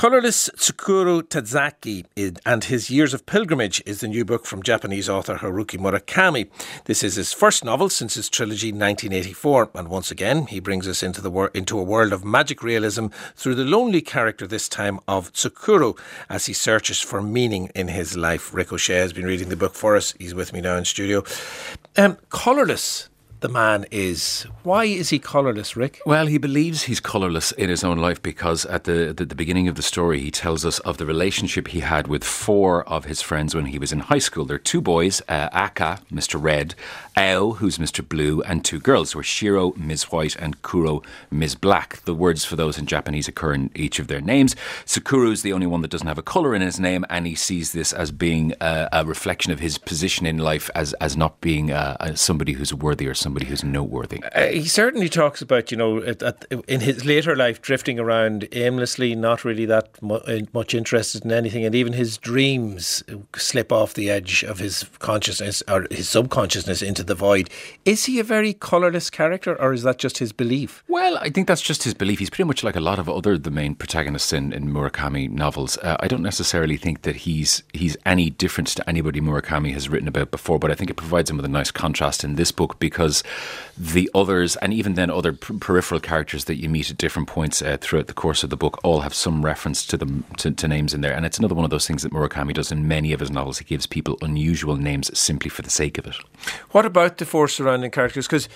Colourless Tsukuru Tazaki and His Years of Pilgrimage is the new book from Japanese author Haruki Murakami. This is his first novel since his trilogy 1984, and once again he brings us into a world of magic realism through the lonely character this time of Tsukuru as he searches for meaning in his life. Rick O'Shea has been reading the book for us. He's with me now in studio. Colourless the man is. Why is he colourless, Rick? Well, he believes he's colourless in his own life because at the beginning of the story he tells us of the relationship he had with four of his friends when he was in high school. There are two boys, Aka, Mr. Red, Ao, who's Mr. Blue, and two girls who are Shiro, Ms. White, and Kuro, Ms. Black. The words for those in Japanese occur in each of their names. Tsukuru is the only one that doesn't have a colour in his name, and he sees this as being a reflection of his position in life as not being somebody who's worthy or somebody who's noteworthy. He certainly talks about, in his later life, drifting around aimlessly, not really that much interested in anything, and even his dreams slip off the edge of his consciousness or his subconsciousness into the void. Is he a very colourless character, or is that just his belief? Well, I think that's just his belief. He's pretty much like a lot of the main protagonists in Murakami novels. I don't necessarily think that he's any different to anybody Murakami has written about before, but I think it provides him with a nice contrast in this book because the others, and even then other peripheral characters that you meet at different points throughout the course of the book, all have some reference to them to names in there. And it's another one of those things that Murakami does in many of his novels. He gives people unusual names simply for the sake of it. What about the four surrounding characters? Because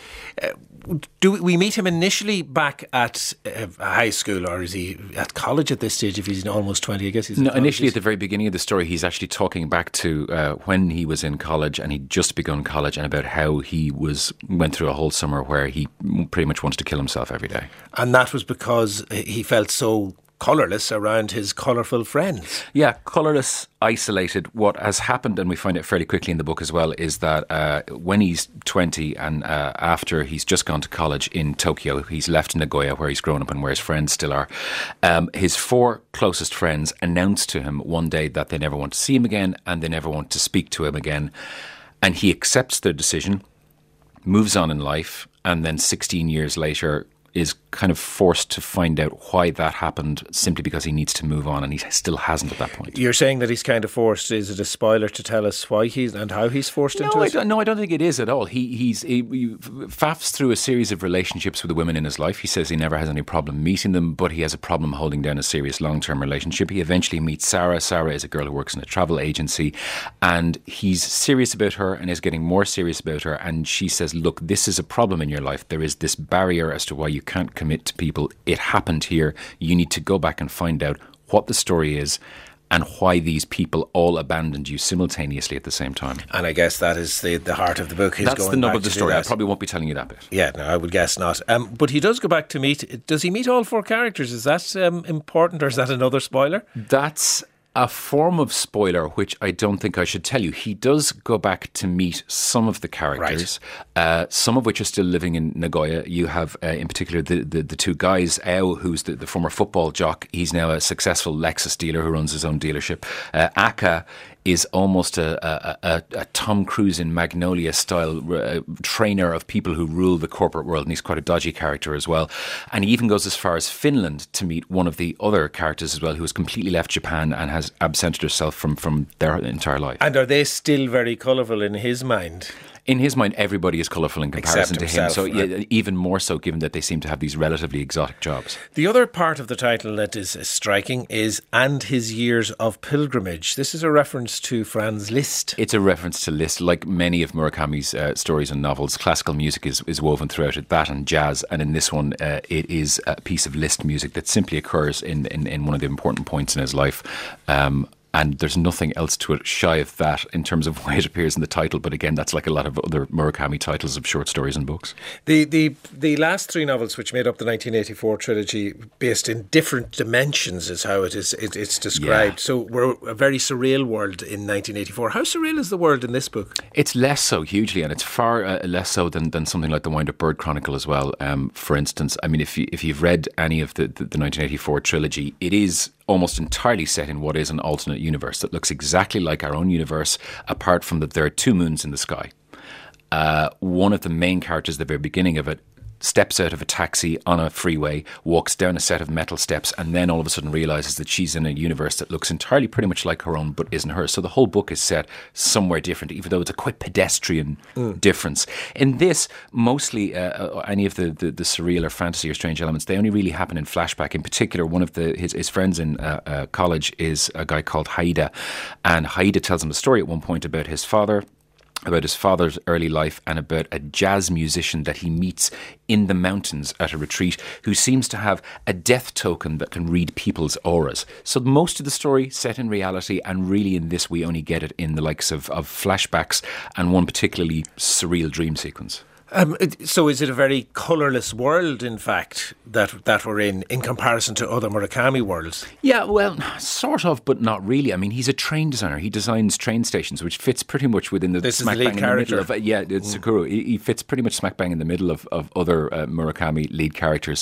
do we meet him initially back at high school, or is he at college at this stage if he's almost 20? I guess he's initially at the very beginning of the story he's actually talking back to when he was in college and he'd just begun college, and about how he went through a whole summer where he pretty much wants to kill himself every day. And that was because he felt so colourless around his colourful friends. Yeah, colourless, isolated. What has happened, and we find it fairly quickly in the book as well, is that when he's 20 and after he's just gone to college in Tokyo, he's left Nagoya where he's grown up and where his friends still are, his four closest friends announce to him one day that they never want to see him again and they never want to speak to him again. And he accepts their decision, moves on in life, and then 16 years later is kind of forced to find out why that happened simply because he needs to move on, and he still hasn't at that point. You're saying that he's kind of forced. Is it a spoiler to tell us why he's and how he's forced into it? No, I don't think it is at all. He faffs through a series of relationships with the women in his life. He says he never has any problem meeting them, but he has a problem holding down a serious long-term relationship. He eventually meets Sarah. Sarah is a girl who works in a travel agency, and he's serious about her and is getting more serious about her, and she says, look, this is a problem in your life. There is this barrier as to why you can't commit to people. It happened here. You need to go back and find out what the story is and why these people all abandoned you simultaneously at the same time. And I guess that is the heart of the book. That's the nub of the story. I probably won't be telling you that bit. Yeah, no, I would guess not. But he does go back to meet... Does he meet all four characters? Is that important, or is that another spoiler? That's a form of spoiler which I don't think I should tell you. He does go back to meet some of the characters, right. Some of which are still living in Nagoya. You have, in particular, the two guys. Ao, who's the former football jock, he's now a successful Lexus dealer who runs his own dealership. Aka is almost a Tom Cruise in Magnolia style trainer of people who rule the corporate world, and he's quite a dodgy character as well. And he even goes as far as Finland to meet one of the other characters as well, who has completely left Japan and has absented herself from their entire life. And are they still very colourful in his mind? In his mind, everybody is colourful in comparison to him. So right? Even more so, given that they seem to have these relatively exotic jobs. The other part of the title that is striking is "And His Years of Pilgrimage." This is a reference to Franz Liszt. It's a reference to Liszt. Like many of Murakami's stories and novels, classical music is woven throughout it, that and jazz. And in this one, it is a piece of Liszt music that simply occurs in one of the important points in his life. And there's nothing else to it shy of that in terms of why it appears in the title. But again, that's like a lot of other Murakami titles of short stories and books. The last three novels, which made up the 1984 trilogy, based in different dimensions, is how it's described. Yeah. So we're a very surreal world in 1984. How surreal is the world in this book? It's less so, hugely, and it's far less so than something like the Wind Up Bird Chronicle as well. For instance, I mean, if you've read any of the 1984 trilogy, it is almost entirely set in what is an alternate universe that looks exactly like our own universe, apart from that there are two moons in the sky. One of the main characters at the very beginning of it steps out of a taxi on a freeway, walks down a set of metal steps, and then all of a sudden realises that she's in a universe that looks entirely pretty much like her own, but isn't hers. So the whole book is set somewhere different, even though it's a quite pedestrian difference. In this, mostly any of the surreal or fantasy or strange elements, they only really happen in flashback. In particular, one of his friends in college is a guy called Haida, and Haida tells him a story at one point about his father's early life and about a jazz musician that he meets in the mountains at a retreat who seems to have a death token that can read people's auras. So most of the story set in reality, and really in this we only get it in the likes of flashbacks and one particularly surreal dream sequence. So is it a very colourless world, in fact, that we're in comparison to other Murakami worlds? Yeah, well, sort of, but not really. I mean, he's a train designer. He designs train stations, which fits pretty much within the smack bang in the middle of... Yeah, it's Sakura. He fits pretty much smack bang in the middle of other Murakami lead characters.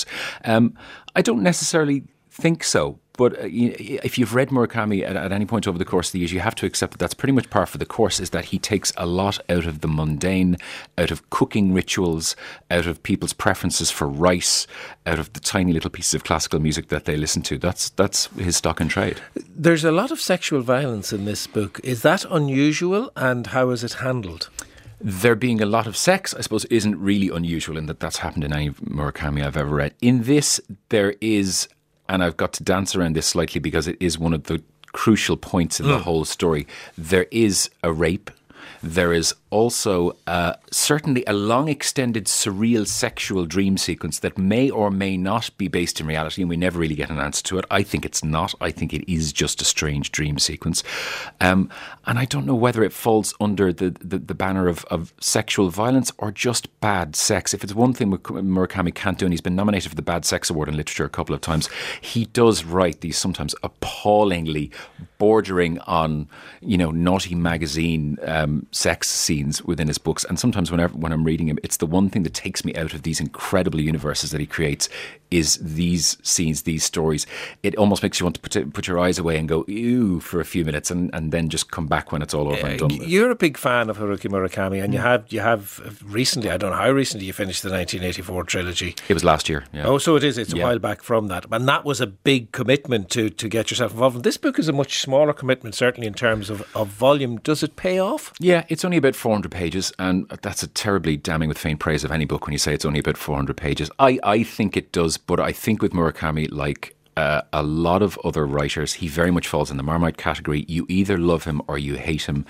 I don't necessarily think so. But if you've read Murakami at any point over the course of the years, you have to accept that that's pretty much par for the course, is that he takes a lot out of the mundane, out of cooking rituals, out of people's preferences for rice, out of the tiny little pieces of classical music that they listen to. That's his stock and trade. There's a lot of sexual violence in this book. Is that unusual, and how is it handled? There being a lot of sex, I suppose, isn't really unusual in that that's happened in any Murakami I've ever read. In this, there is... And I've got to dance around this slightly because it is one of the crucial points in the whole story. There is a rape. There is also certainly a long extended surreal sexual dream sequence that may or may not be based in reality, and we never really get an answer to it. I think it's not. I think it is just a strange dream sequence. And I don't know whether it falls under the banner of sexual violence or just bad sex. If it's one thing Murakami can't do, and he's been nominated for the Bad Sex Award in literature a couple of times, he does write these sometimes appallingly bordering on, naughty magazine sex scenes within his books. And sometimes when I'm reading him, it's the one thing that takes me out of these incredible universes that he creates is these scenes, these stories. It almost makes you want to put your eyes away and go, ew, for a few minutes and then just come back when it's all over and done with. You're a big fan of Haruki Murakami, and you have recently, I don't know how recently you finished the 1984 trilogy. It was last year, yeah. Oh, so it is. It's a while back from that. And that was a big commitment to get yourself involved. And this book is a much smaller commitment, certainly in terms of volume. Does it pay off? Yeah, it's only about 400 pages, and that's a terribly damning with faint praise of any book when you say it's only about 400 pages. I think it does, but I think with Murakami, like a lot of other writers, he very much falls in the Marmite category. You either love him or you hate him.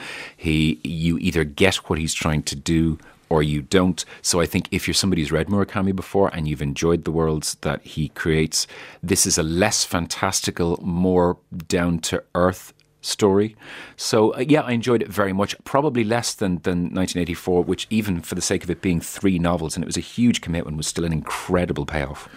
You either get what he's trying to do or you don't. So I think if you're somebody who's read Murakami before and you've enjoyed the worlds that he creates, this is a less fantastical, more down-to-earth story. So I enjoyed it very much. Probably less than 1984, which even for the sake of it being 3 novels, and it was a huge commitment, was still an incredible payoff.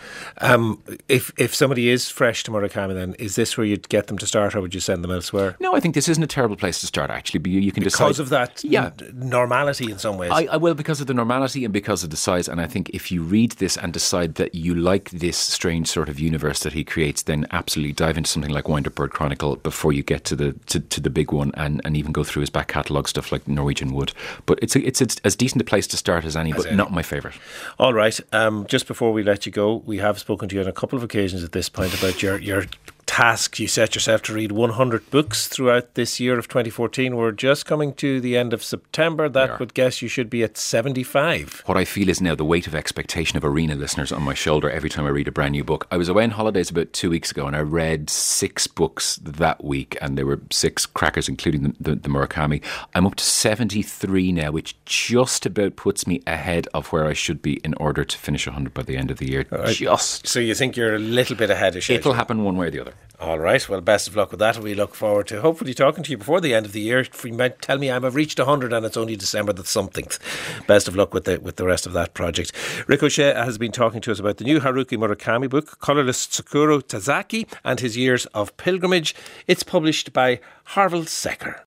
If somebody is fresh to Murakami, then is this where you'd get them to start, or would you send them elsewhere? No, I think this isn't a terrible place to start, actually. But you can because decide. of that normality in some ways. I will, because of the normality and because of the size. And I think if you read this and decide that you like this strange sort of universe that he creates, then absolutely dive into something like Wind Up Bird Chronicle before you get to the big one, and even go through his back catalogue stuff like Norwegian Wood. But it's as decent a place to start as any, but not my favourite. All right. Just before we let you go, we have spoken to you on a couple of occasions at this point about your task. You set yourself to read 100 books throughout this year of 2014. We're just coming to the end of September. That would guess you should be at 75. What I feel is now the weight of expectation of Arena listeners on my shoulder every time I read a brand new book. I was away on holidays about 2 weeks ago and I read 6 books that week, and there were 6 crackers, including the Murakami. I'm up to 73 now, which just about puts me ahead of where I should be in order to finish 100 by the end of the year. So you think you're a little bit ahead of schedule? It'll happen one way or the other. All right. Well, best of luck with that. We look forward to hopefully talking to you before the end of the year. If you might tell me I've reached 100 and it's only December the something. Best of luck with the rest of that project. Ricochet has been talking to us about the new Haruki Murakami book, Colourless Tsukuro Tazaki and His Years of Pilgrimage. It's published by Harvill Secker.